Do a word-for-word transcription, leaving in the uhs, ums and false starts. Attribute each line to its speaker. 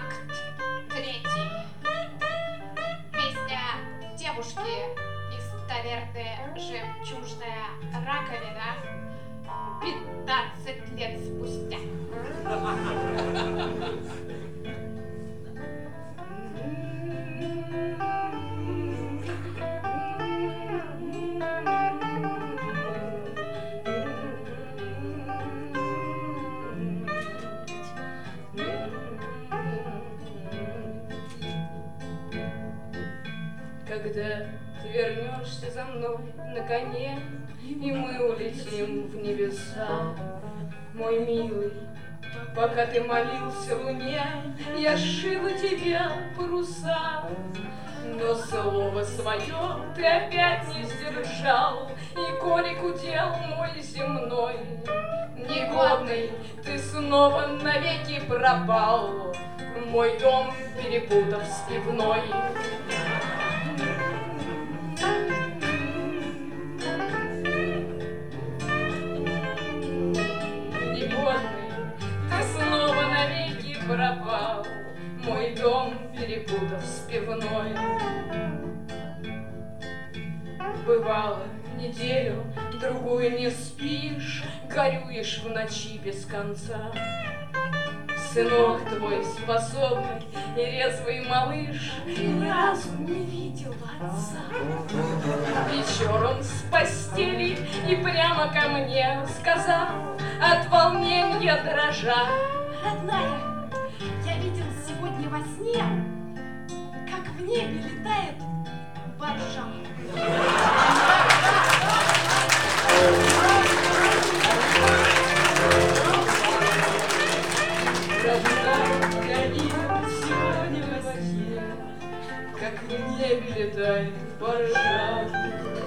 Speaker 1: Акт третий. Песня девушки из таверны «Жемчужная раковина» пятнадцать лет спустя.
Speaker 2: Когда ты вернешься за мной на коне, и мы улетим в небеса, мой милый, пока ты молился луне, я сшила тебя паруса. Но слово свое ты опять не сдержал, и колик удел мой земной. Негодный, ты снова навеки пропал, мой дом перепутав с пивной. Пропал, мой дом перепутав с пивной. Бывало, неделю, другую не спишь, горюешь в ночи без конца. Сынок твой способный и резвый малыш ни разу не видел отца. Вечер он с постели и прямо ко мне сказал, от волнения дрожа:
Speaker 3: родная, я видел сегодня во сне, как в небе летает баржа.
Speaker 2: Родная, я видел сегодня во сне, как в небе летает баржа.